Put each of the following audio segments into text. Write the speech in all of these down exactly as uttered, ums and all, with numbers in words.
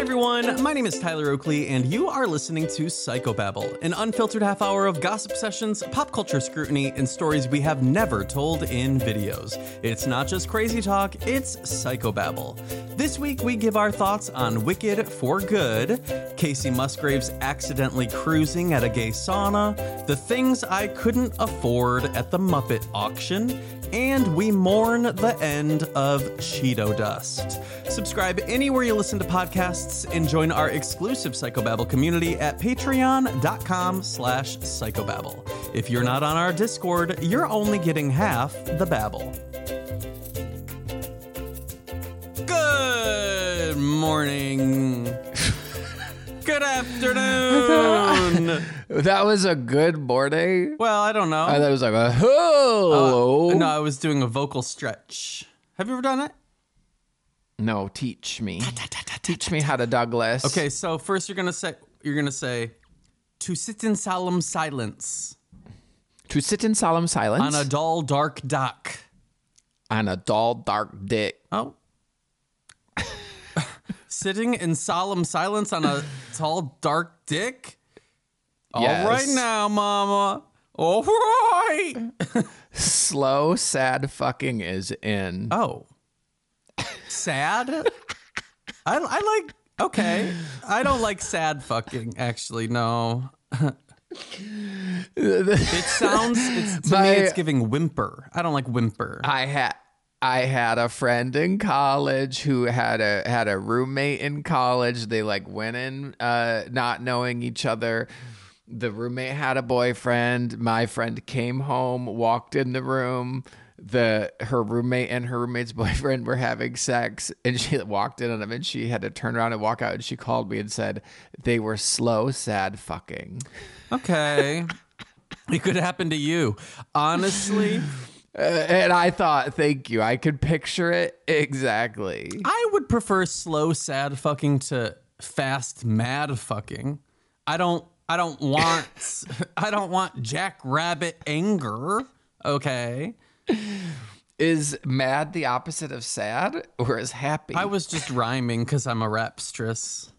everyone, my name is Tyler Oakley, and you are listening to Psychobabble, an unfiltered half hour of gossip sessions, pop culture scrutiny, and stories we have never told in videos. It's not just crazy talk, it's Psychobabble. This week, we give our thoughts on Wicked for Good, Casey Musgraves accidentally cruising at a gay sauna, the things I couldn't afford at the Muppet auction, and we mourn the end of Cheeto Dust. Subscribe anywhere you listen to podcasts and join our exclusive Psychobabble community at patreon.com slash psychobabble. If you're not on our Discord, you're only getting half the babble. Good morning. Good afternoon. That was a good morning. Well, I don't know. I thought it was like a hello. Uh, no, I was doing a vocal stretch. Have you ever done it? No, teach me. Teach me how to Douglas. Okay, so first you're gonna say you're gonna say to sit in solemn silence. To sit in solemn silence On a dull dark dock. On a dull dark dick. Oh. Sitting in solemn silence on a tall dark dick? Yes. All right now, mama. All right. Slow, sad fucking is in. Oh. Sad? I, I like, okay. I don't like sad fucking, actually, no. It sounds, it's, to My- me, it's giving whimper. I don't like whimper. I had I had a friend in college who had a had a roommate in college. They like went in uh, not knowing each other. The roommate had a boyfriend. My friend came home, walked in the room. The her roommate and her roommate's boyfriend were having sex, and she walked in on them, and she had to turn around and walk out. And she called me and said they were slow, sad fucking. Okay. It could happen to you. Honestly, Uh, and I thought, thank you. I could picture it exactly. I would prefer slow, sad fucking to fast, mad fucking. I don't I don't want I don't want jackrabbit anger. Okay. Is mad the opposite of sad, or is happy? I was just rhyming because I'm a rapstress.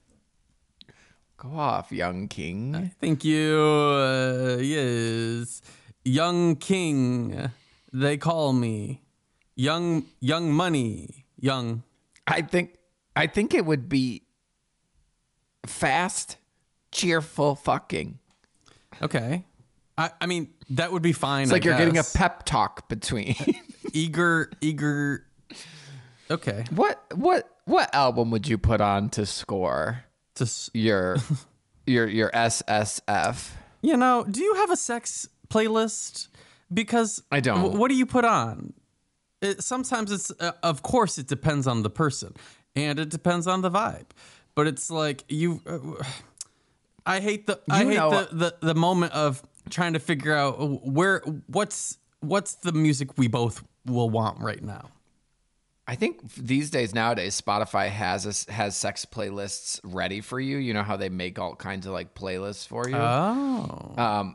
Go off, young king. Thank you. Uh, yes. Young King. They call me. Young Young Money. Young. I think I think it would be fast, cheerful fucking. Okay. I, I mean, that would be fine. It's like I you're getting a guess. pep talk between. eager, eager. Okay. What what what album would you put on to score To, s- your your your S S F? you know, do you have a sex playlist? Because I don't. w- what do you put on? It, sometimes it's, uh, of course, it depends on the person, and it depends on the vibe. But it's like you. Uh, I hate the. I You hate know- the, the the moment of trying to figure out where what's what's the music we both will want right now. I think these days, nowadays, Spotify has a, has sex playlists ready for you. You know how they make all kinds of like playlists for you. Oh. Um,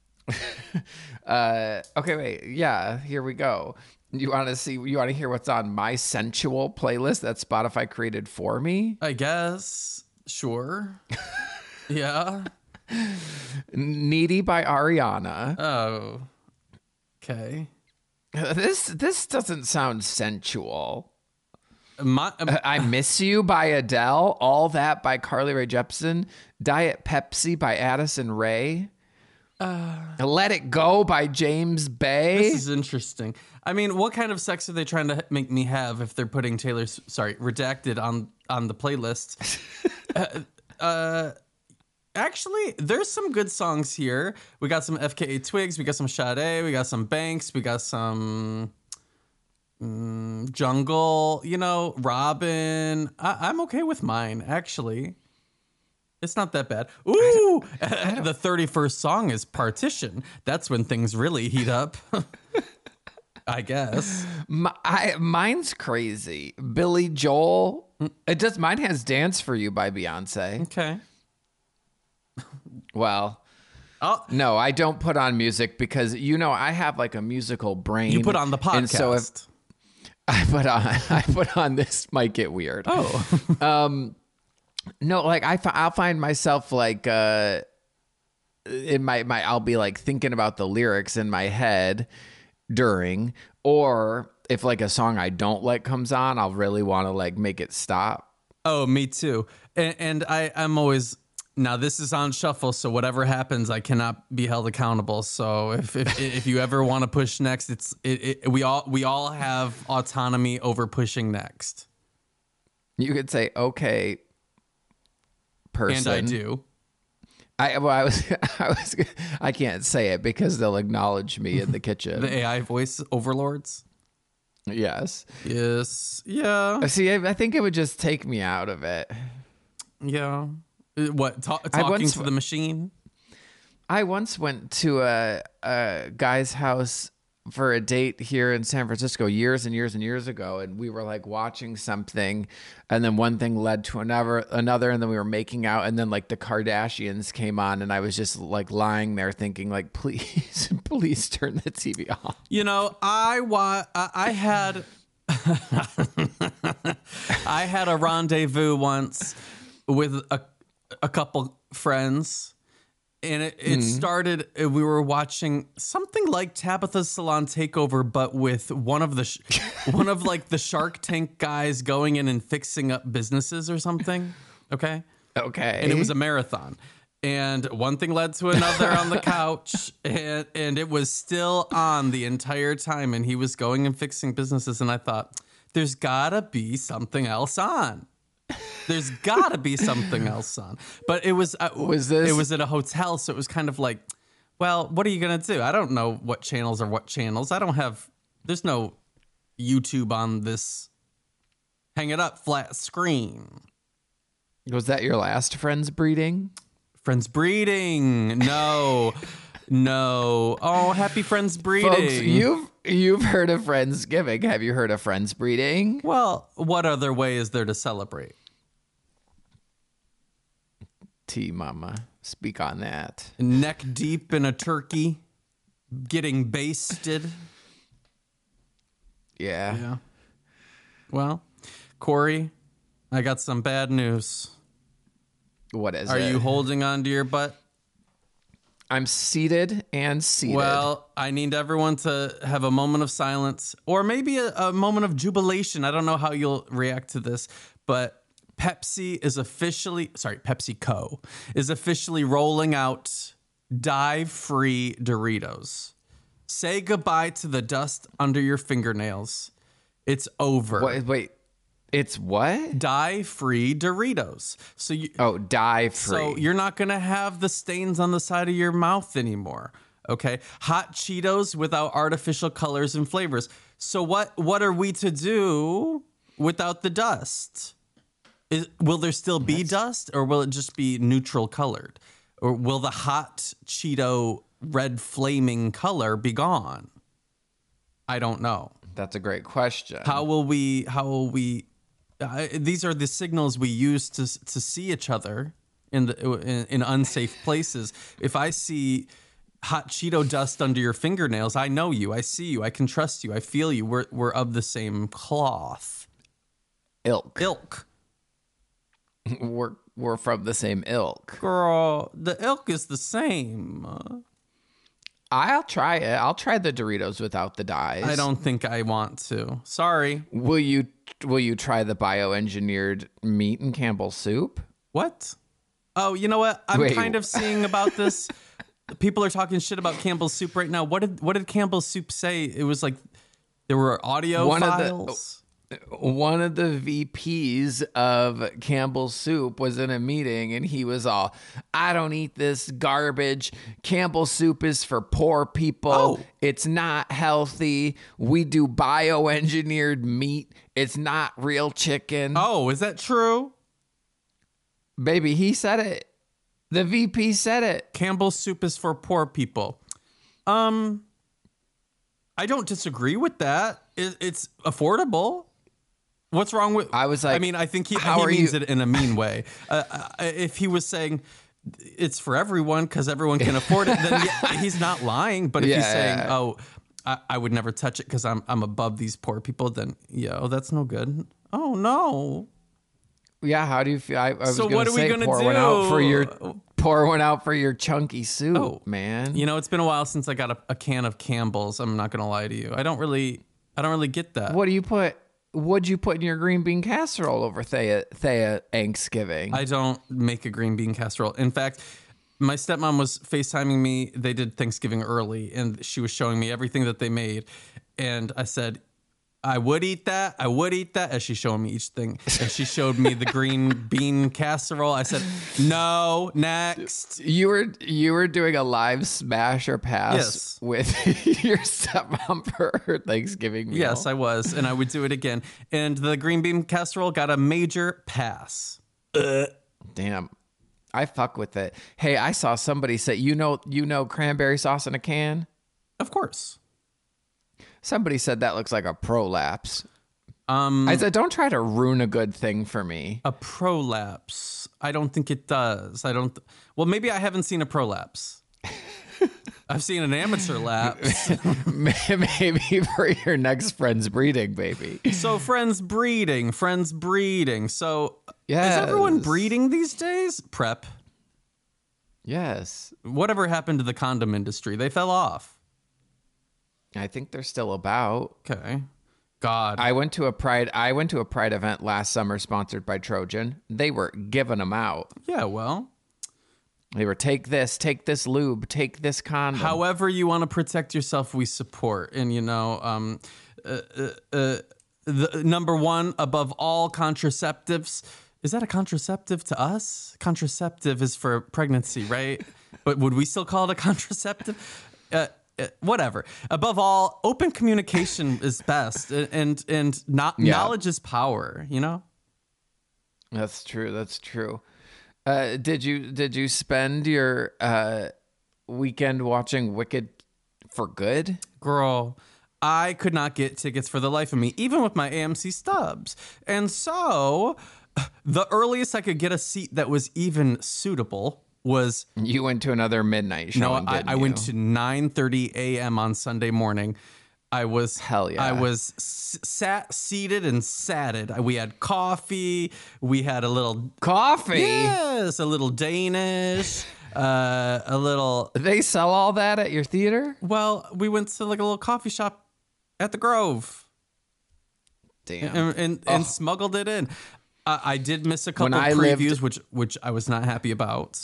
uh, okay, wait. Yeah, here we go. You want to see? You want to hear what's on my sensual playlist that Spotify created for me? I guess. Sure. Yeah. Needy by Ariana. Oh. Okay. This this doesn't sound sensual. My, um, I Miss You by Adele. All That by Carly Rae Jepsen. Diet Pepsi by Addison Rae. Uh, Let It Go by James Bay. This is interesting. I mean, what kind of sex are they trying to make me have if they're putting Taylor, sorry, Redacted on on the playlist? uh, uh, actually, there's some good songs here. We got some F K A Twigs, we got some Sade, we got some Banks, we got some mm, Jungle. You know, Robin. I, I'm okay with mine, actually. It's not that bad. Ooh, the thirty-first song is Partition. That's when things really heat up. I guess. My, I, mine's crazy. Billy Joel. It does. Mine has "Dance for You" by Beyonce. Okay. Well, Oh, no, I don't put on music because you know I have like a musical brain. you put on the podcast. And so if I put on, I put on this might get weird. oh, Um, No, like I, fi- I'll find myself like uh, in my my I'll be like thinking about the lyrics in my head during, or if like a song I don't like comes on, I'll really want to like make it stop. Oh, me too. And, and I, I'm always now. This is on shuffle, so whatever happens, I cannot be held accountable. So if if, if you ever want to push next, it's it, it, we all we all have autonomy over pushing next. You could say, "Okay, person," and I do. I well, I was I was I can't say it because they'll acknowledge me in the kitchen. The A I voice overlords. Yes. Yes. Yeah. See, I, I think it would just take me out of it. Yeah. Uh, What? Ta- I talking once- to the machine? I once went to a, a guy's house for a date here in San Francisco years and years and years ago, and we were like watching something, and then one thing led to another, another, and then we were making out, and then like the Kardashians came on, and I was just like lying there thinking, like, please, please turn the T V off. You know, I wa- I I had I had a rendezvous once with a a couple friends. And it, it started, uh, we were watching something like Tabitha's Salon Takeover, but with one of the, sh- one of like the Shark Tank guys going in and fixing up businesses or something. Okay. Okay. And it was a marathon. And one thing led to another on the couch. And, and it was still on the entire time. And he was going and fixing businesses. And I thought, there's gotta be something else on. There's got to be something else on. But it was uh, Was this- it was at a hotel, so it was kind of like, well, what are you going to do? I don't know what channels are what channels. I don't have there's no YouTube on this hang it up flat screen. Was that your last friend's breeding? Friends breeding. No. No. Oh, happy friends breeding. Folks, you've you've heard of Friendsgiving. Have you heard of friends breeding? Well, what other way is there to celebrate? T Mama, speak on that. Neck deep in a turkey, getting basted. Yeah. Yeah. Well, Corey, I got some bad news. What is Are it? you holding on to your butt? I'm seated and seated. Well, I need everyone to have a moment of silence or maybe a, a moment of jubilation. I don't know how you'll react to this, but Pepsi is officially, sorry, PepsiCo is officially rolling out dye-free Doritos. Say goodbye to the dust under your fingernails. It's over. Wait, wait. It's what? Dye-free Doritos. So you, Oh, dye free. So you're not going to have the stains on the side of your mouth anymore. Okay. Hot Cheetos without artificial colors and flavors. So what, what are we to do without the dust? Is, will there still be dust or will it just be neutral colored? Or will the hot Cheeto red flaming color be gone? I don't know. That's a great question. How will we, how will we, uh, these are the signals we use to to see each other in the in, in unsafe places. If I see hot Cheeto dust under your fingernails, I know you. I see you. I can trust you. I feel you. We're we're of the same cloth. Ilk. Ilk. We're we're from the same ilk. Girl, the ilk is the same. Uh, I'll try it. I'll try the Doritos without the dyes. I don't think I want to. Sorry. Will you will you try the bioengineered meat in Campbell's soup? What? Oh, you know what? I'm Wait. kind of seeing about this. People are talking shit about Campbell's soup right now. What did what did Campbell's soup say? It was like there were audio One of the- files. One of the V Ps of Campbell's Soup was in a meeting and he was all, I don't eat this garbage. Campbell's Soup is for poor people. Oh. It's not healthy. We do bioengineered meat. It's not real chicken. Oh, is that true? Baby, he said it. The V P said it. Campbell's soup is for poor people. Um, I don't disagree with that. It, it's affordable. What's wrong with? I was like, I mean, I think he, how he are means you- it in a mean way. Uh, uh, if he was saying it's for everyone because everyone can afford it, then yeah, he's not lying. But if he's Yeah. saying, oh, I, I would never touch it because I'm I'm above these poor people, then yeah, oh, that's no good. Oh no. Yeah, how do you feel? I, I was So gonna what are we say, gonna pour one out for do? your pour one out for your chunky soup, Oh, man. You know, it's been a while since I got a, a can of Campbell's. I'm not gonna lie to you. I don't really, I don't really get that. What do you put? What'd you put in your green bean casserole over Thea Thea Thanksgiving? I don't make a green bean casserole. In fact, my stepmom was FaceTiming me. They did Thanksgiving early, and she was showing me everything that they made. And I said, I would eat that. I would eat that, as she's showing me each thing. And she showed me the green bean casserole. I said, no, next. You were you were doing a live smash or pass Yes. with your stepmom for her Thanksgiving meal. Yes, I was. And I would do it again. And the green bean casserole got a major pass. Damn. I fuck with it. Hey, I saw somebody say, you know, you know cranberry sauce in a can? Of course. Somebody said that looks like a prolapse. Um, I said, don't try to ruin a good thing for me. a prolapse. I don't think it does. I don't. Th- well, maybe I haven't seen a prolapse. I've seen an amateur lapse. Maybe for your next friend's breeding, baby. So friends breeding, friends breeding. So Yes. is everyone breeding these days? Prep. Yes. Whatever happened to the condom industry? They fell off. I think they're still about. Okay. God. I went to a pride I went to a pride event last summer sponsored by Trojan. They were giving them out. yeah, well, They were take this, take this lube, take this condom. however you want to protect yourself, we support. And, you know, um, uh, uh, uh, the number one above all contraceptives. Is that a contraceptive to us? Contraceptive is for pregnancy, right? But would we still call it a contraceptive? Uh, uh, whatever. Above all, open communication is best, and and, and not, Yeah. knowledge is power. You know. That's true. That's true. Uh, did you did you spend your uh, weekend watching Wicked for good? Girl, I could not get tickets for the life of me, even with my A M C stubs. And so the earliest I could get a seat that was even suitable was, You went to another midnight no, showing. I, didn't I went you? to nine thirty a.m. on Sunday morning. I was Hell yeah. I was s- sat seated and satted. We had coffee. We had a little coffee. yes, a little Danish, uh, a little. They sell all that at your theater? Well, we went to like a little coffee shop at the Grove. Damn. and and, and smuggled it in. Uh, I did miss a couple When I previews, lived- which which I was not happy about.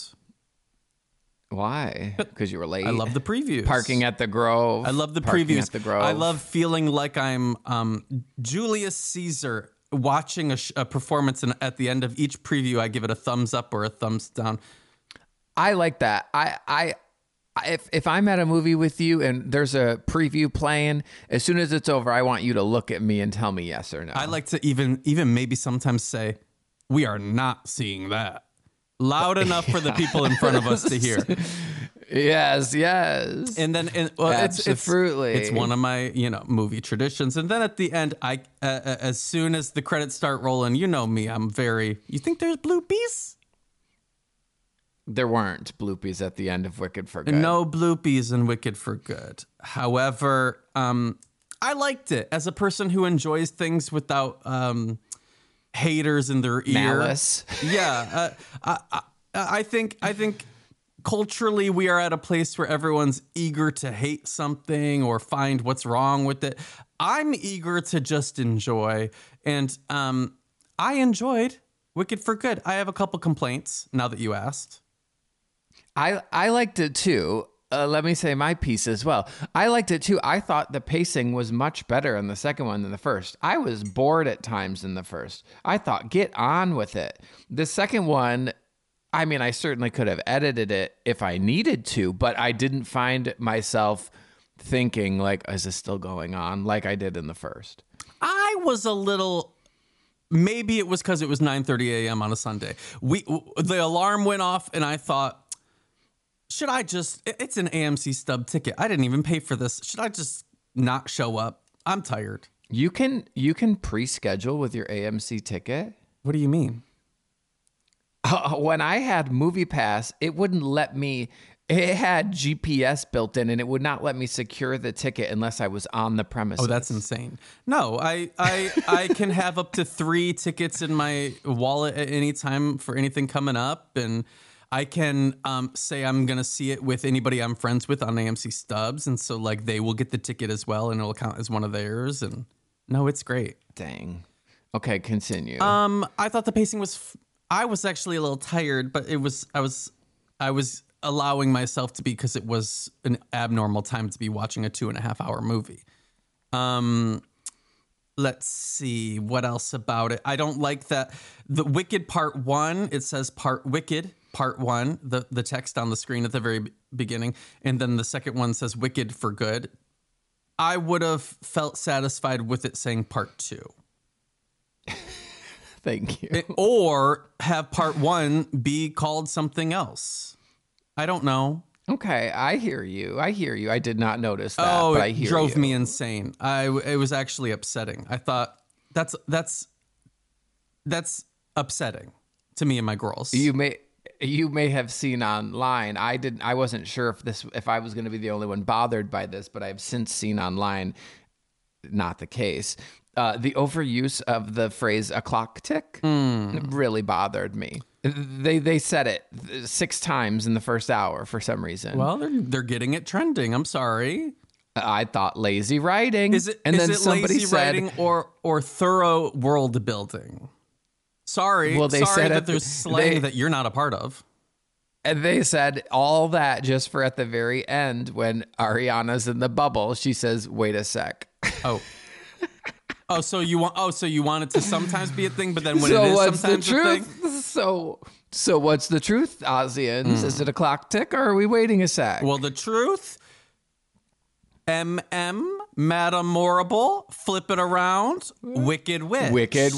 Why? Because you were late. I love the previews. parking at the Grove. I love the Parking previews. at the Grove. I love feeling like I'm um, Julius Caesar watching a, sh- a performance, and at the end of each preview, I give it a thumbs up or a thumbs down. I like that. I, I, if if I'm at a movie with you and there's a preview playing, as soon as it's over, I want you to look at me and tell me yes or no. I like to even even maybe sometimes say, "We are not seeing that." Loud enough for the people in front of us to hear. Yes, yes. And then, and, well, it's, it's Absolutely. it's one of my you know movie traditions. And then at the end, I uh, uh, as soon as the credits start rolling, you know me, I'm very. You think there's bloopies? There weren't bloopies at the end of Wicked for Good. No bloopies in Wicked for Good. However, um, I liked it as a person who enjoys things without um, haters in their ear. Malice. Yeah, uh, I, I, I think I think culturally we are at a place where everyone's eager to hate something or find what's wrong with it. I'm eager to just enjoy, and um, I enjoyed Wicked for Good. I have a couple complaints now that you asked. I I liked it too. Uh, let me say my piece as well. I liked it too. I thought the pacing was much better in the second one than the first. I was bored at times in the first. I thought, get on with it. The second one, I mean, I certainly could have edited it if I needed to, but I didn't find myself thinking like, is this still going on like I did in the first? I was a little. Maybe it was because it was nine thirty a.m. on a Sunday. We the alarm went off, and I thought, should I just? It's an A M C stub ticket. I didn't even pay for this. Should I just not show up? I'm tired. You can you can pre-schedule with your A M C ticket. What do you mean? Uh, when I had Movie Pass, it wouldn't let me. It had G P S built in, and it would not let me secure the ticket unless I was on the premises. Oh, that's insane. No, I I I can have up to three tickets in my wallet at any time for anything coming up, and I can um, say I'm gonna see it with anybody I'm friends with on A M C Stubs, and so like they will get the ticket as well, and it'll count as one of theirs. And no, it's great. Dang. Okay, continue. Um, I thought the pacing was. F- I was actually a little tired, but it was. I was. I was allowing myself to be because it was an abnormal time to be watching a two and a half hour movie. Um, let's see what else about it. I don't like that the Wicked Part One. It says Part Wicked Part One. The the text on the screen at the very beginning, and then the second one says Wicked for Good. I would have felt satisfied with it saying Part Two. Thank you. It, or have part one be called something else. I don't know. Okay, I hear you. I hear you. I did not notice that, oh, but it I hear drove you. me insane. I it was actually upsetting. I thought that's that's that's upsetting to me and my girls. You may you may have seen online. I didn't. I wasn't sure if this if I was going to be the only one bothered by this, but I've since seen online. Not the case. Uh, the overuse of the phrase "a clock tick" mm. really bothered me. They they said it six times in the first hour for some reason. Well, they're they're getting it trending. I'm sorry. I thought lazy writing. Is it and is then it somebody lazy said, writing or or thorough world building? Sorry, well, they sorry said that at the- there's slang they- that you're not a part of. And they said all that just for at the very end when Ariana's in the bubble, she says, "Wait a sec." Oh. Oh, so you want? Oh, so you want it to sometimes be a thing, but then when so it is what's sometimes the a thing, truth? So so what's the truth, Ozians? Mm. Is it a clock tick or are we waiting a sec? Well, the truth, M M, Madam Morrible, flip it around, Wicked Witch. Wicked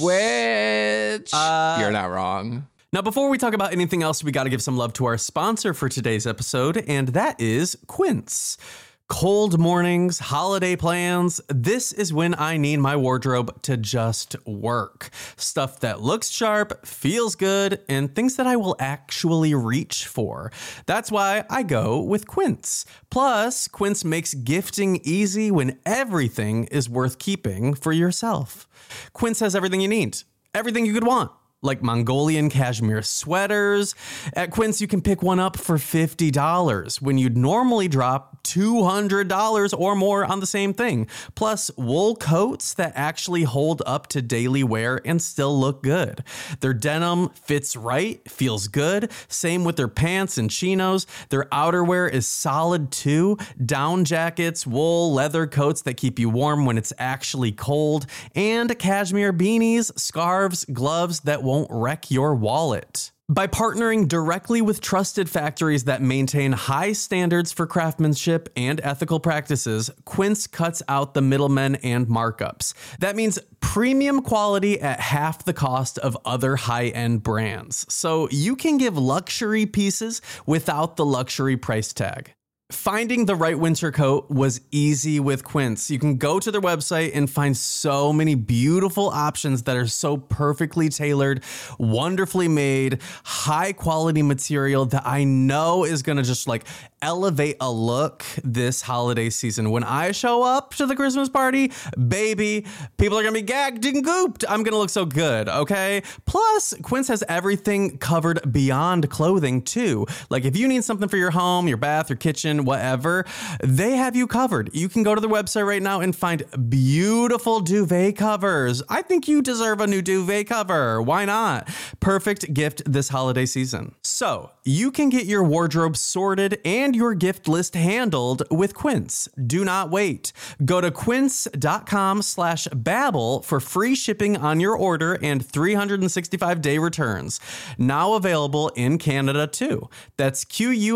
Witch. Uh, You're not wrong. Now, before we talk about anything else, we got to give some love to our sponsor for today's episode, and that is Quince. Cold mornings, holiday plans, this is when I need my wardrobe to just work. Stuff that looks sharp, feels good, and things that I will actually reach for. That's why I go with Quince. Plus, Quince makes gifting easy when everything is worth keeping for yourself. Quince has everything you need, everything you could want. Like Mongolian cashmere sweaters. At Quince, you can pick one up for fifty dollars when you'd normally drop two hundred dollars or more on the same thing. Plus, wool coats that actually hold up to daily wear and still look good. Their denim fits right, feels good. Same with their pants and chinos. Their outerwear is solid too. Down jackets, wool, leather coats that keep you warm when it's actually cold. And cashmere beanies, scarves, gloves that won't won't wreck your wallet. By partnering directly with trusted factories that maintain high standards for craftsmanship and ethical practices, Quince cuts out the middlemen and markups. That means premium quality at half the cost of other high-end brands. So you can give luxury pieces without the luxury price tag. Finding the right winter coat was easy with Quince. You can go to their website and find so many beautiful options that are so perfectly tailored, wonderfully made, high quality material that I know is going to just like elevate a look this holiday season. When I show up to the Christmas party, baby, people are going to be gagged and gooped. I'm going to look so good, okay? Plus, Quince has everything covered beyond clothing too. Like if you need something for your home, your bath, your kitchen, whatever, they have you covered. You can go to their website right now and find beautiful duvet covers. I think you deserve a new duvet cover. Why not? Perfect gift this holiday season. So you can get your wardrobe sorted and your gift list handled with Quince. Do not wait. Go to quince.com slash babble for free shipping on your order and three hundred sixty-five day returns. Now available in Canada too. That's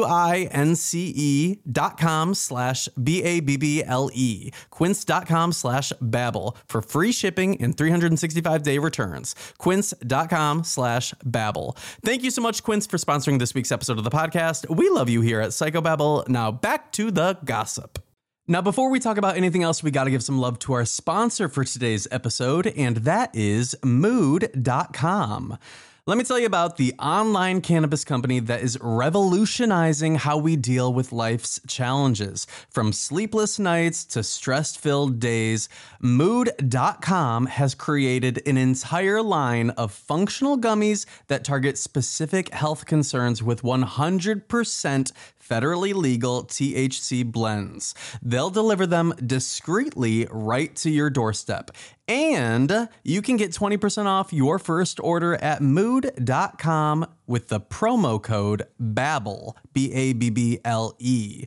Q-U-I-N-C-E dot com slash B-A-B-B-L-E. Quince.com slash babble for free shipping and three hundred sixty-five day returns. Quince.com slash babble. Thank you so much, Quince, for sponsoring this week's episode of the podcast. We love you here at Psychobabble. Now back to the gossip. Now, before we talk about anything else, we got to give some love to our sponsor for today's episode, and that is mood dot com. Let me tell you about the online cannabis company that is revolutionizing how we deal with life's challenges. From sleepless nights to stress-filled days, Mood dot com has created an entire line of functional gummies that target specific health concerns with one hundred percent federally legal T H C blends. They'll deliver them discreetly right to your doorstep. And you can get twenty percent off your first order at Mood dot com with the promo code BABBLE, B A B B L E.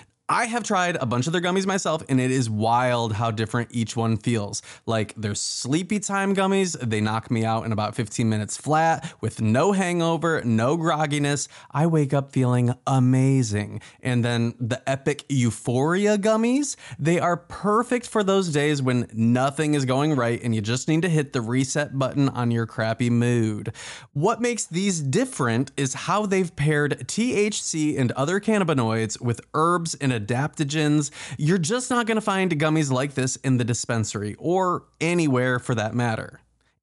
I have tried a bunch of their gummies myself, and it is wild how different each one feels. Like, their sleepy time gummies, they knock me out in about fifteen minutes flat with no hangover, no grogginess. I wake up feeling amazing. And then the Epic Euphoria gummies, they are perfect for those days when nothing is going right and you just need to hit the reset button on your crappy mood. What makes these different is how they've paired T H C and other cannabinoids with herbs and adaptogens. You're just not going to find gummies like this in the dispensary or anywhere for that matter.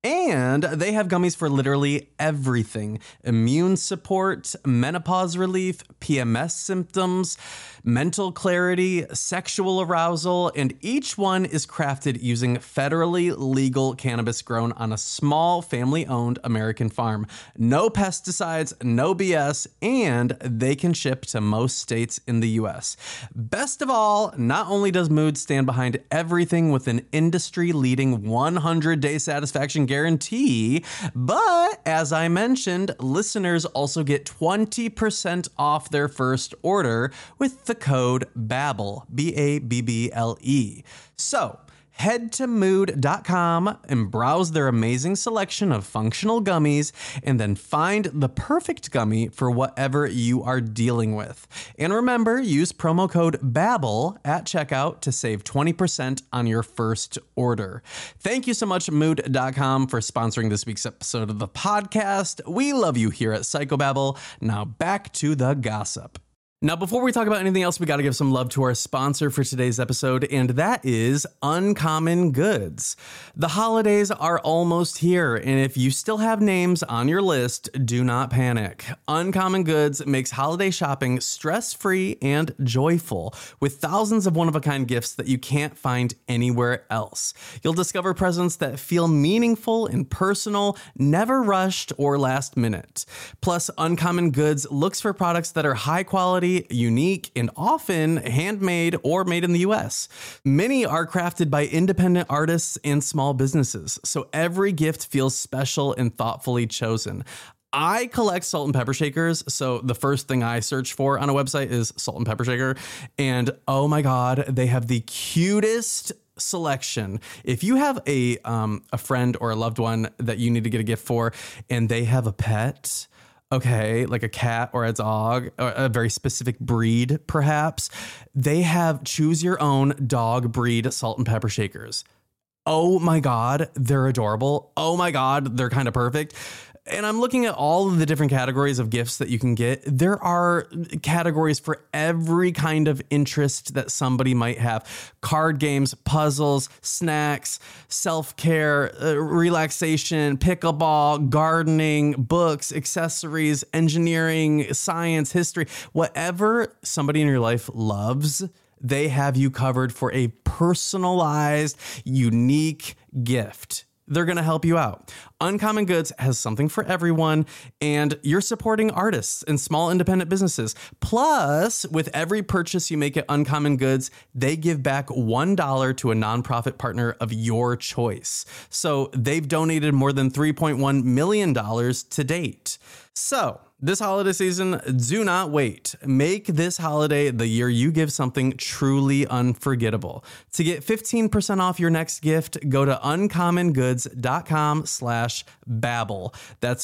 And they have gummies for literally everything: immune support, menopause relief, P M S symptoms, mental clarity, sexual arousal, and each one is crafted using federally legal cannabis grown on a small family-owned American farm. No pesticides, no B S, and they can ship to most states in the U S. Best of all, not only does Mood stand behind everything with an industry-leading one hundred day satisfaction guarantee, but as I mentioned, listeners also get twenty percent off their first order with the code BABBLE, B A B B L E. So head to Mood dot com and browse their amazing selection of functional gummies, and then find the perfect gummy for whatever you are dealing with. And remember, use promo code BABBLE at checkout to save twenty percent on your first order. Thank you so much, Mood dot com, for sponsoring this week's episode of the podcast. We love you here at Psychobabble. Now back to the gossip. Now, before we talk about anything else, we got to give some love to our sponsor for today's episode, and that is Uncommon Goods. The holidays are almost here, and if you still have names on your list, do not panic. Uncommon Goods makes holiday shopping stress-free and joyful, with thousands of one-of-a-kind gifts that you can't find anywhere else. You'll discover presents that feel meaningful and personal, never rushed or last minute. Plus, Uncommon Goods looks for products that are high quality, unique, and often handmade or made in the U S. Many are crafted by independent artists and small businesses, so every gift feels special and thoughtfully chosen. I collect salt and pepper shakers, so the first thing I search for on a website is salt and pepper shaker, and oh my god, they have the cutest selection. If you have a um, a friend or a loved one that you need to get a gift for, and they have a pet, okay, like a cat or a dog, or a very specific breed, perhaps, they have choose your own dog breed salt and pepper shakers. Oh my God, they're adorable. Oh my God, they're kind of perfect. And I'm looking at all of the different categories of gifts that you can get. There are categories for every kind of interest that somebody might have. Card games, puzzles, snacks, self-care, uh, relaxation, pickleball, gardening, books, accessories, engineering, science, history. Whatever somebody in your life loves, they have you covered for a personalized, unique gift. They're going to help you out. Uncommon Goods has something for everyone, and you're supporting artists and small independent businesses. Plus, with every purchase you make at Uncommon Goods, they give back one dollar to a nonprofit partner of your choice. So they've donated more than three point one million dollars to date. So this holiday season, do not wait. Make this holiday the year you give something truly unforgettable. To get fifteen percent off your next gift, go to uncommongoods.com slash babble. That's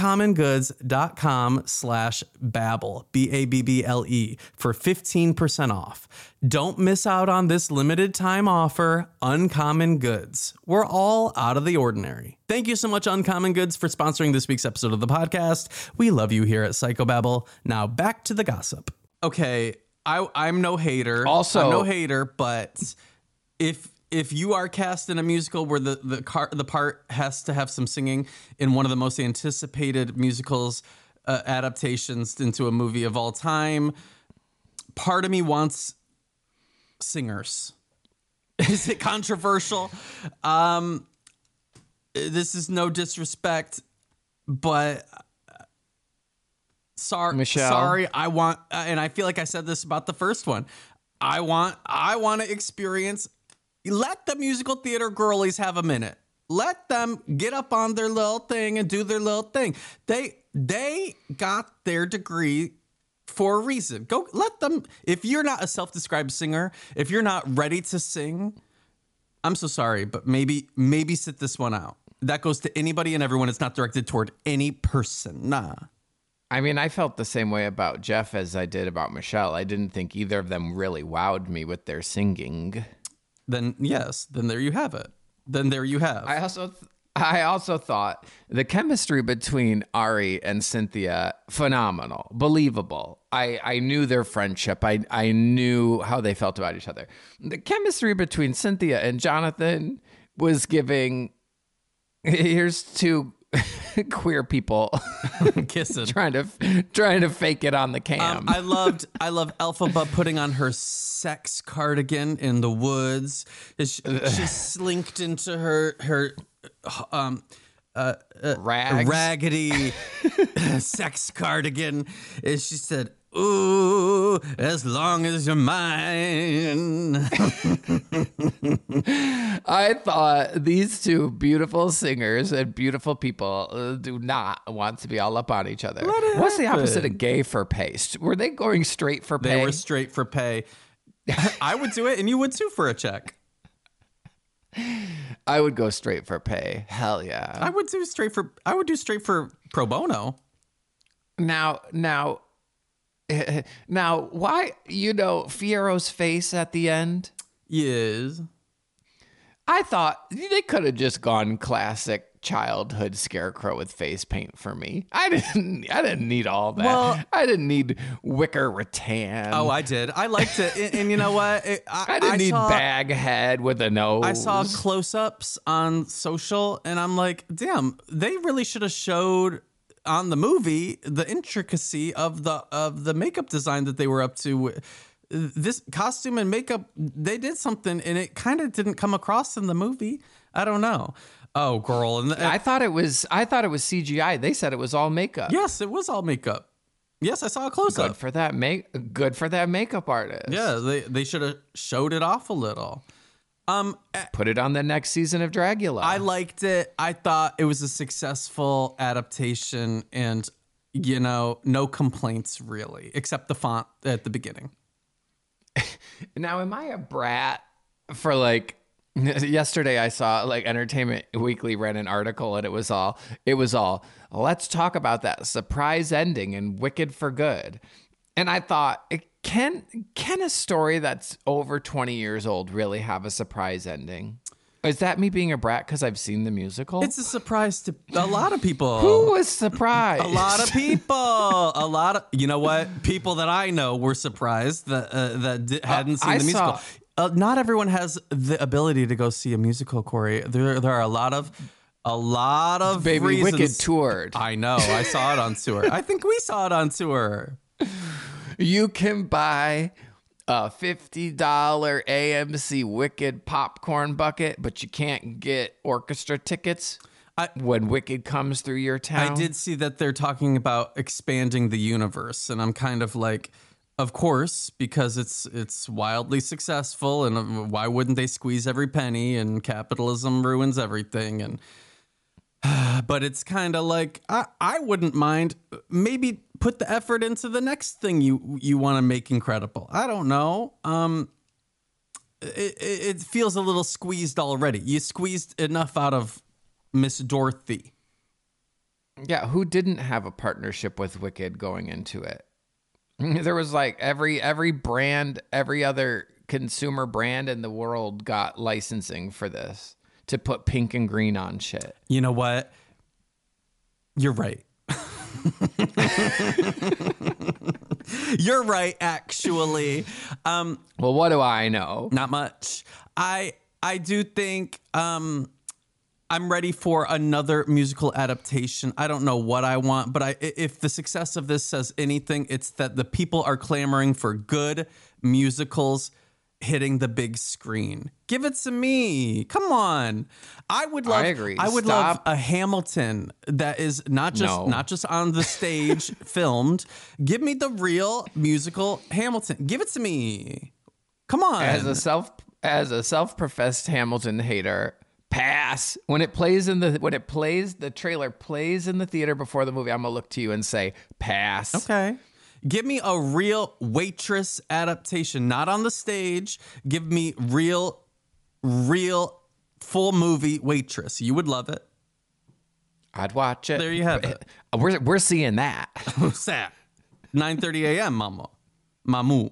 uncommongoods.com slash babble, B A B B L E, for fifteen percent off. Don't miss out on this limited time offer, Uncommon Goods. We're all out of the ordinary. Thank you so much, Uncommon Goods, for sponsoring this week's episode of the podcast. We love you here at Psychobabble. Now back to the gossip. Okay, I, I'm no hater. Also, I'm no hater, but if if you are cast in a musical where the the car the part has to have some singing in one of the most anticipated musicals uh, adaptations into a movie of all time, part of me wants singers. Is it controversial? Um, this is no disrespect, but sorry, Michelle. sorry. I want, and I feel like I said this about the first one. I want, I want to experience. Let the musical theater girlies have a minute. Let them get up on their little thing and do their little thing. They, they got their degree for a reason. Go let them. If you're not a self-described singer, if you're not ready to sing, I'm so sorry, but maybe maybe sit this one out. That goes to anybody and everyone. It's not directed toward any person. Nah. I mean, I felt the same way about Jeff as I did about Michelle. I didn't think either of them really wowed me with their singing. Then yes, then there you have it. Then there you have. I also th- I also thought the chemistry between Ari and Cynthia, phenomenal, believable. I, I knew their friendship. I, I knew how they felt about each other. The chemistry between Cynthia and Jonathan was giving, here's two queer people kissing, trying to trying to fake it on the cam. Um, I loved I love Elphaba putting on her sex cardigan in the woods. She, she slinked into her her um uh, uh Rags. raggedy sex cardigan, and she said, "Ooh, as long as you're mine." I thought these two beautiful singers and beautiful people uh, do not want to be all up on each other. What's the opposite of gay for pay? Were they going straight for pay? They were straight for pay. I would do it, and you would too for a check. I would go straight for pay. Hell yeah. I would do straight for. I would do straight for pro bono. Now, now, now, why, you know, Fiero's face at the end? Yes. I thought they could have just gone classic childhood Scarecrow with face paint for me. I didn't I didn't need all that. Well, I didn't need wicker rattan. Oh, I did. I liked it. And, and you know what? It, I, I didn't I need saw, bag head with a nose. I saw close-ups on social, and I'm like, damn, they really should have showed on the movie the intricacy of the of the makeup design that they were up to. This costume and makeup, they did something, and it kind of didn't come across in the movie. I don't know. Oh, girl. And, and I thought it was I thought it was C G I. They said it was all makeup. Yes, it was all makeup. Yes, I saw a close-up. Good for that make good for that makeup artist. Yeah, they they should have showed it off a little. Um, Put it on the next season of Dragula. I liked it. I thought it was a successful adaptation, and you know, no complaints really, except the font at the beginning. Now, am I a brat for like? Yesterday I saw like Entertainment Weekly ran an article, and it was all it was all let's talk about that surprise ending in Wicked for Good. And I thought, can can a story that's over twenty years old really have a surprise ending? Is that me being a brat because I've seen the musical? It's a surprise to a lot of people. Who was surprised? A lot of people. A lot of, you know what? People that I know were surprised that uh, that di- hadn't seen I the musical. saw- Uh, not everyone has the ability to go see a musical, Corey. There, there are a lot of, a lot of Baby reasons. Wicked toured. I know. I saw it on tour. I think we saw it on tour. You can buy a fifty dollars A M C Wicked popcorn bucket, but you can't get orchestra tickets I- when Wicked comes through your town. I did see that they're talking about expanding the universe, and I'm kind of like, of course, because it's it's wildly successful, and uh, why wouldn't they squeeze every penny? And capitalism ruins everything, and but it's kind of like I, I wouldn't mind maybe put the effort into the next thing you you want to make incredible. I don't know. Um, it, it it feels a little squeezed already. You squeezed enough out of Miss Dorothy. Yeah, who didn't have a partnership with Wicked going into it? There was like every every brand, every other consumer brand in the world got licensing for this to put pink and green on shit. You know what? You're right. You're right, actually. Um, Well, what do I know? not much. I I do think um, I'm ready for another musical adaptation. I don't know what I want, but I, if the success of this says anything, it's that the people are clamoring for good musicals hitting the big screen. Give it to me. Come on. I would love I agree. I would Stop. love a Hamilton that is not just No. not just on the stage filmed. Give me the real musical Hamilton. Give it to me. Come on. As a self as a self-professed Hamilton hater, pass. When it plays in the when it plays the trailer plays in the theater before the movie, I'm gonna look to you and say pass. Okay. Give me a real Waitress adaptation, not on the stage. Give me real, real full movie Waitress. You would love it. I'd watch it. There you have it. We're we're seeing that. Sat. nine thirty a.m. Mama. Mamu.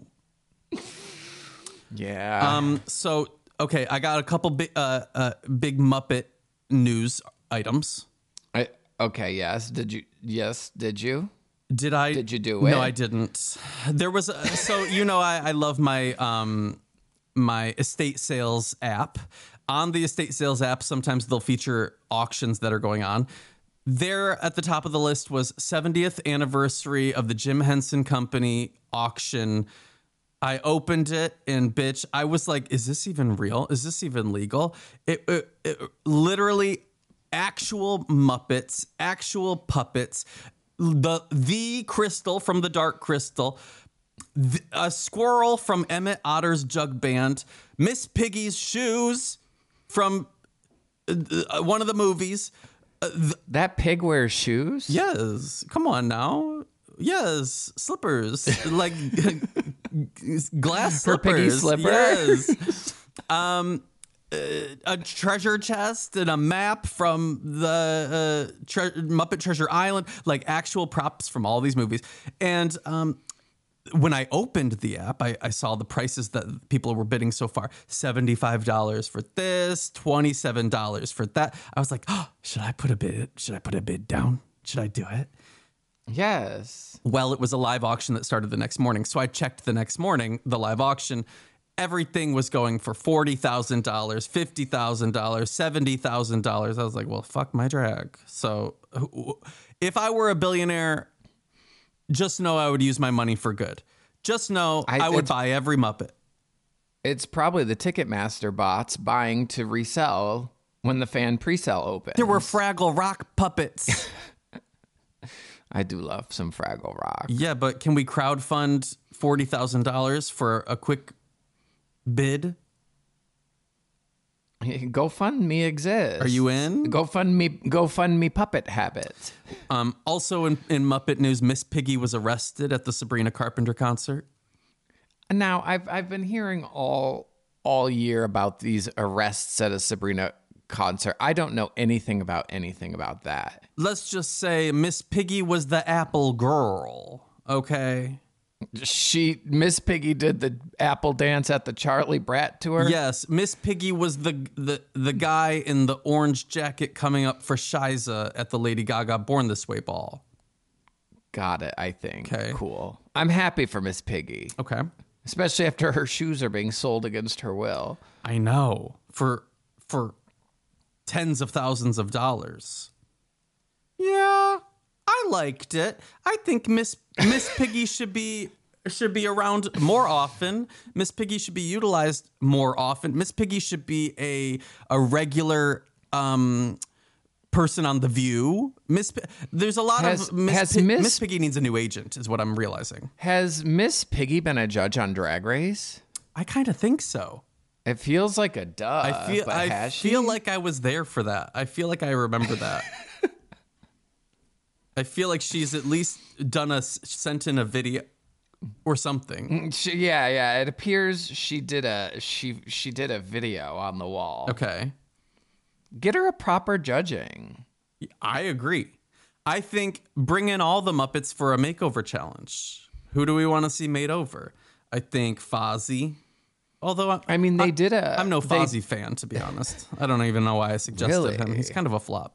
Yeah. Um. So, okay, I got a couple big, uh, uh, big Muppet news items. I, okay. Yes. Did you? Yes. Did you? Did I? Did you do No, it? I didn't. There was a, so you know I, I love my um my estate sales app. On the estate sales app, sometimes they'll feature auctions that are going on. There at the top of the list was seventieth anniversary of the Jim Henson Company auction. I opened it and bitch, I was like, is this even real? Is this even legal? It, it, it literally actual Muppets, actual puppets. The the crystal from the Dark Crystal, th- a squirrel from Emmett Otter's Jug Band, Miss Piggy's shoes from uh, one of the movies. Uh, th- That pig wears shoes? yes, come on now. Yes, slippers like glass Her slippers. piggy slipper? Yes. um. Uh, a treasure chest and a map from the uh, tre- Muppet Treasure Island, like actual props from all these movies. And um, when I opened the app, I, I saw the prices that people were bidding so far. seventy-five dollars for this, twenty-seven dollars for that. I was like, oh, should I put a bid? Should I put a bid down? Should I do it? Yes. Well, it was a live auction that started the next morning. So I checked the next morning, the live auction. Everything was going for forty thousand dollars, fifty thousand dollars, seventy thousand dollars. I was like, well, fuck my drag. So if I were a billionaire, just know I would use my money for good. Just know I, I- I would it's- buy every Muppet. It's probably the Ticketmaster bots buying to resell when the fan pre-sale opens. There were Fraggle Rock puppets. I do love some Fraggle Rock. Yeah, but can we crowdfund forty thousand dollars for a quick bid? GoFundMe exists. Are you in? GoFundMe, GoFundMe puppet habit. Um, also in, in Muppet news, Miss Piggy was arrested at the Sabrina Carpenter concert. Now, I've I've been hearing all all year about these arrests at a Sabrina concert. I don't know anything about anything about that. Let's just say Miss Piggy was the apple girl, okay? She Miss Piggy did the apple dance at the Charlie Brat tour. Yes, Miss Piggy was the the the guy in the orange jacket coming up for Shiza at the Lady Gaga Born This Way ball. Got it, I think. Okay. Cool. I'm happy for Miss Piggy, Okay. especially after her shoes are being sold against her will. I know. For for tens of thousands of dollars. Yeah, I liked it. I think Miss Miss Piggy should be should be around more often. Miss Piggy should be utilized more often. Miss Piggy should be a a regular um, person on The View. Miss P- There's a lot Has- of Miss, has Pi- Miss- Miss Piggy needs a new agent, is what I'm realizing. Has Miss Piggy been a judge on Drag Race? I kind of think so. It feels like a duh. I feel but I has feel she? like I was there for that. I feel like I remember that. I feel like she's at least done a sent in a video or something. She, yeah, yeah. It appears she did a she she did a video on the wall. Okay. Get her a proper judging. I agree. I think bring in all the Muppets for a makeover challenge. Who do we want to see made over? I think Fozzie. Although I, I mean, they did a. I'm no they- Fozzie fan, to be honest. I don't even know why I suggested Really? him. He's kind of a flop.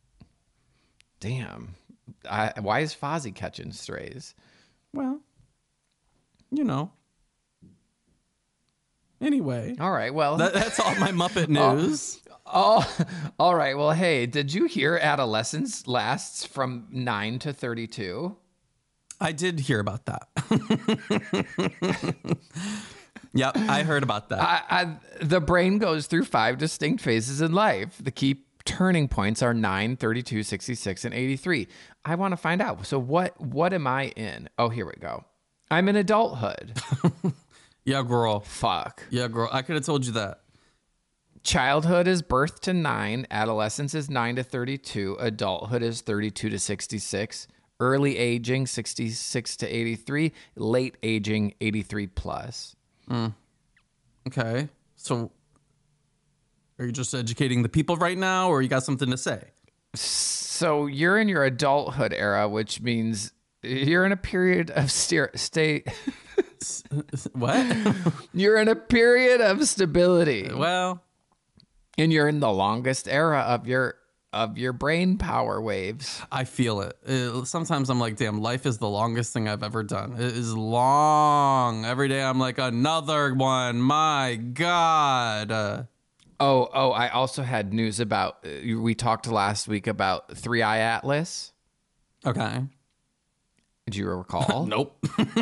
Damn. I, why is Fozzie catching strays? Well, you know. Anyway, All right. Well, that, that's all my Muppet news. Oh, all right. Well, hey, did you hear adolescence lasts from nine to thirty-two? I did hear about that. Yep, I heard about that. I, I, the brain goes through five distinct phases in life. The key turning points are nine, thirty-two, sixty-six, and eighty-three. I want to find out. So what, what am I in? Oh, here we go. I'm in adulthood. Yeah, girl. Fuck. Yeah, girl. I could have told you that. Childhood is birth to nine. Adolescence is nine to thirty-two. Adulthood is thirty-two to sixty-six. Early aging, sixty-six to eighty-three. Late aging, eighty-three plus. Mm. Okay. So are you just educating the people right now, or you got something to say? So you're in your adulthood era, which means you're in a period of steer, stay. What? You're in a period of stability. Well, and you're in the longest era of your of your brain power waves. I feel it. Uh, Sometimes I'm like, damn, life is the longest thing I've ever done. It is long. Every day I'm like, another one. My God. Uh, Oh, oh, I also had news about, uh, we talked last week about Three Eye Atlas. okay. Do you recall? Nope.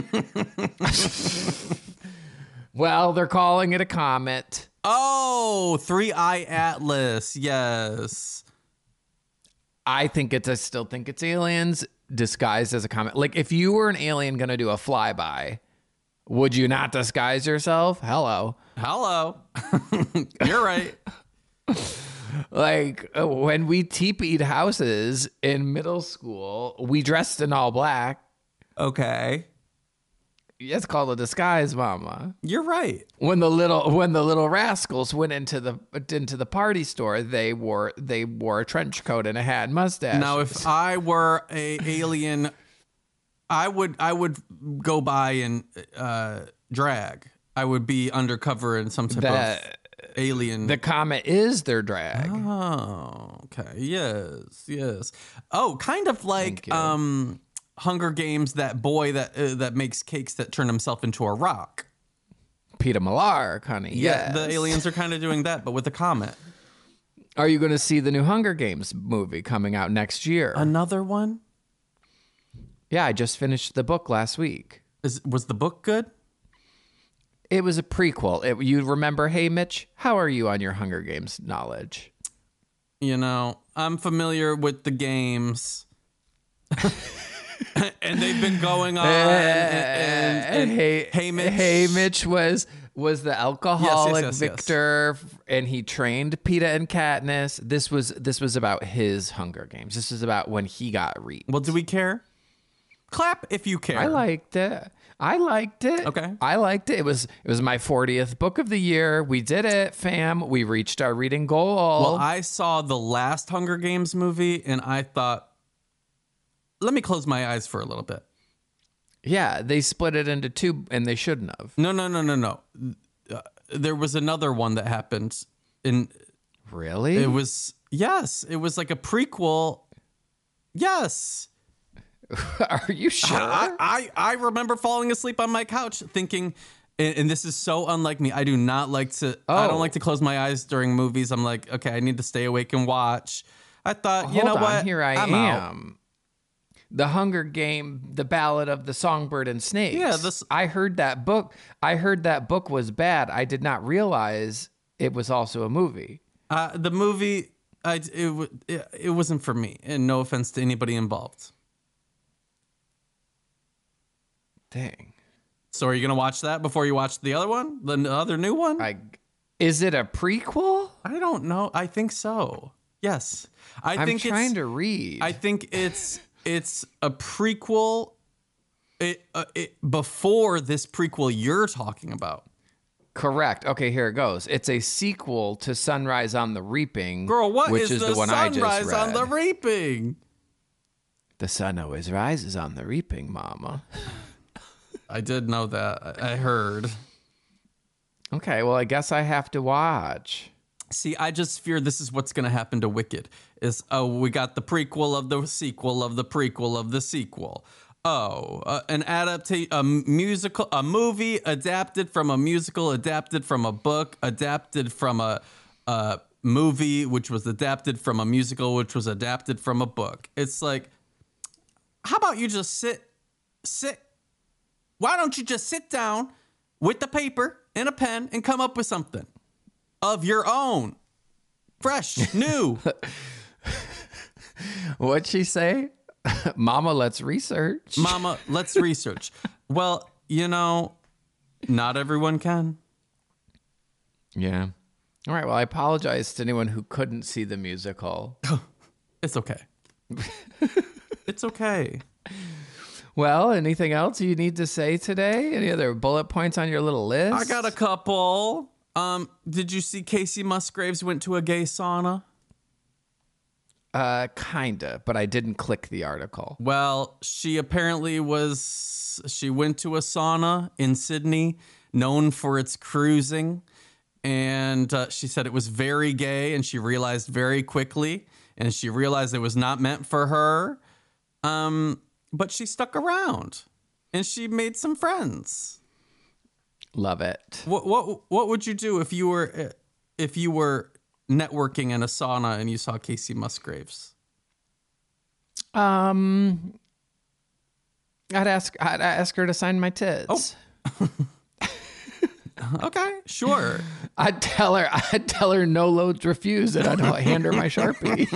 Well, they're calling it a comet. Oh, Three Eye Atlas. Yes. I think it's, I still think it's aliens disguised as a comet. Like, if you were an alien going to do a flyby, would you not disguise yourself? Hello. Hello. You're right. Like, uh, when we teepeed houses in middle school, we dressed in all black. Okay. It's called a disguise, mama. You're right. When the little when the little rascals went into the into the party store, they wore they wore a trench coat and a hat and mustache. Now, if I were a alien, I would I would go by and uh, drag. I would be undercover in some type that, of alien. The comet is their drag. Oh, okay. Yes, yes. Oh, kind of like Thank you. um, Hunger Games. That boy that uh, that makes cakes that turn himself into a rock. Peter Millar, honey. Yeah, Yes. the aliens are kind of doing that, but with a comet. Are you going to see the new Hunger Games movie coming out next year? Another one? Yeah, I just finished the book last week. Is was the book good? It was a prequel. It, you remember, hey, Mitch, how are you on your Hunger Games knowledge? You know, I'm familiar with the games. And they've been going on. And, and, and, hey, hey, Mitch. Hey, Mitch was was the alcoholic Yes, yes, yes, yes. victor, and he trained Peeta and Katniss. This was this was about his Hunger Games. This was about when he got reaped. Well, do we care? Clap if you care. I liked it. I liked it. Okay. I liked it. It was it was my fortieth book of the year. We did it, fam. We reached our reading goal. Well, I saw the last Hunger Games movie, and I thought, let me close my eyes for a little bit. Yeah, they split it into two, and they shouldn't have. No, no, no, no, no. Uh, there was another one that happened. In Really? it was yes, it was like a prequel. Yes. Are you sure? I, I, I remember falling asleep on my couch thinking, and, and this is so unlike me. I do not like to, I Oh. don't like to close my eyes during movies. I'm like, okay, I need to stay awake and watch. I thought, you Hold know on, what? here I I'm out. am. The Hunger Game, the Ballad of the Songbird and Snakes. Yeah, this- I heard that book. I heard that book was bad. I did not realize it was also a movie. Uh, the movie, I, it, wa- it, it wasn't for me, and no offense to anybody involved. Dang. So are you going to watch that before you watch the other one? The n- other new one? I, I is it a prequel? I don't know. I think so. Yes. I I'm think trying it's, to read. I think it's it's a prequel it, uh, it before this prequel you're talking about. Correct. Okay, here it goes. It's a sequel to Sunrise on the Reaping. Girl, what which is, is the, the one I just sunrise read. on the reaping? The sun always rises on the reaping, mama. I did know that. I I heard. Okay, well, I guess I have to watch. See, I just fear this is what's going to happen to Wicked. Is oh, we got the prequel of the sequel of the prequel of the sequel. Oh, uh, an adaptation, a musical, a movie adapted from a musical, adapted from a book, adapted from a, a movie, which was adapted from a musical, which was adapted from a book. It's like, how about you just sit, sit? Why don't you just sit down with the paper and a pen and come up with something of your own, fresh, new? What'd she say? Mama, let's research. Mama, let's research. Well, you know, not everyone can. Yeah. All right. Well, I apologize to anyone who couldn't see the musical. It's okay. It's okay. Well, anything else you need to say today? Any other bullet points on your little list? I got a couple. Um, did you see Casey Musgraves went to a gay sauna? Uh, kinda, but I didn't click the article. Well, she apparently was, she went to a sauna in Sydney, known for its cruising. And uh, she said it was very gay, and she realized very quickly, and she realized it was not meant for her. Um, but she stuck around, and she made some friends. Love it. What what what would you do if you were if you were networking in a sauna and you saw Casey Musgraves? Um, I'd ask I'd ask her to sign my tits. Oh. Okay, sure. I'd tell her I'd tell her no loads refused, and I'd hand her my Sharpie.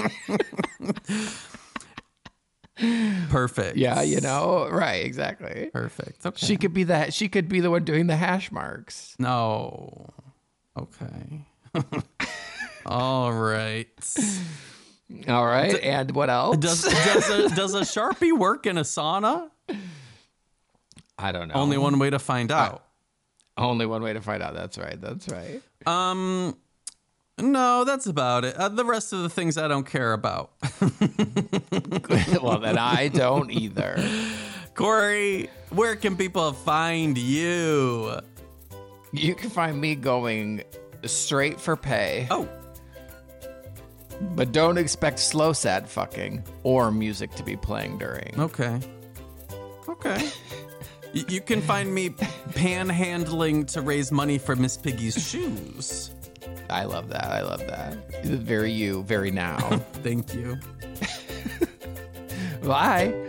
Perfect. Yeah, you know, right, exactly. Perfect. Okay. She could be the she could be the one doing the hash marks. No. Okay. All right. All right. D- and what else? Does does a, does a Sharpie work in a sauna? I don't know. Only one way to find out. I, only one way to find out. That's right. That's right. Um, no, that's about it. Uh, the rest of the things I don't care about. Well, then I don't either. Corey, where can people find you? You can find me going straight for pay. Oh. But don't expect slow sad fucking or music to be playing during. Okay. Okay. y- you can find me panhandling to raise money for Miss Piggy's shoes. I love that. I love that. Very you, very now. Thank you. Bye.